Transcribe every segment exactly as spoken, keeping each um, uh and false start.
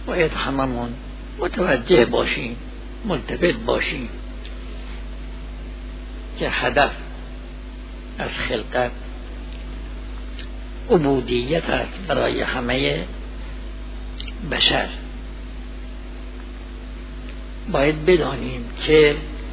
باید هممون متوجه باشیم، ملتفت باشیم که هدف از خلقت عبودیت است برای همه بشر. باید بدانیم که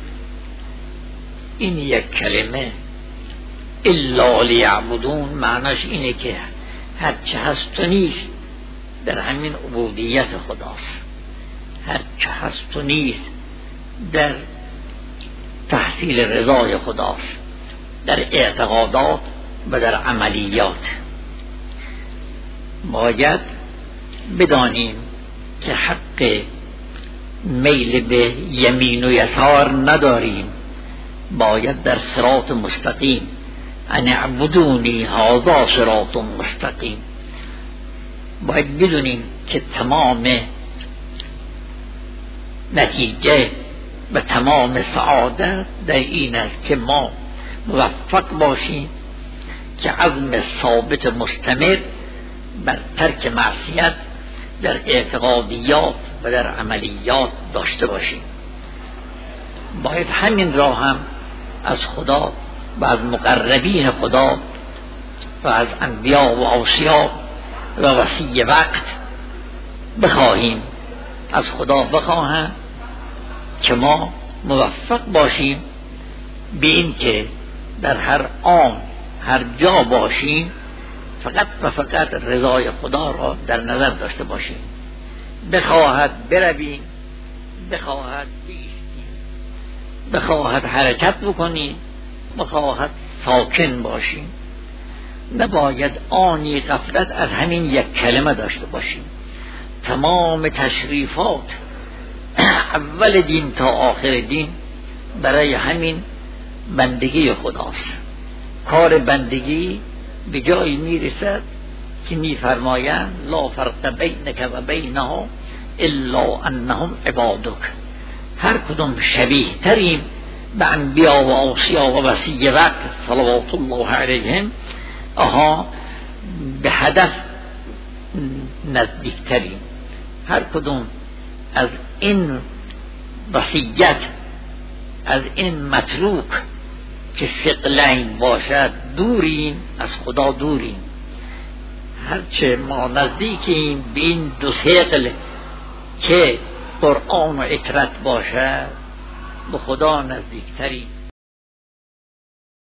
این یک کلمه الا لیعبدون معناش اینه که هرچه هست و نیست در همین عبودیت خداست، هرچه هست و نیست در تحصیل رضای خداست، در اعتقادات و در عملیات. باید بدانیم که حق میل به یمین و یسار نداریم، باید در صراط مستقیم، ان اعبدونی هذا صراط مستقیم. باید بدونیم که تمام نتیجه و تمام سعادت در این است که ما موفق باشیم که عزم ثابت مستمر بر ترک معصیت در اعتقادیات و در عملیات داشته باشیم. باید همین را هم از خدا و از مقربین خدا و از انبیاء و اوصیا و وصی وقت بخواهیم، از خدا بخواهم که ما موفق باشیم به این که در هر آن هر جا باشیم فقط و فقط رضای خدا را در نظر داشته باشیم. بخواهد برویم، بخواهد بیستیم، بخواهد حرکت بکنیم، بخواهد ساکن باشیم. نباید آنی غفلت از همین یک کلمه داشته باشیم. تمام تشریفات اول دین تا آخر دین برای همین بندگی خداست. کار بندگی به جایی میرسد که میفرمایند لا فرق بینک و بینها الا انهم عبادک. هر کدوم شبیه تریم به انبیا و اوصیا و وصی وقت صلوات الله علیهم، آها به هدف نزدیکتریم. هر کدوم از این وصیت، از این متروک که ثقلین باشد دوریم، از خدا دوریم. هرچه ما نزدیکیم به این دو ثقل که قرآن و اطرت باشد به خدا نزدیکتریم.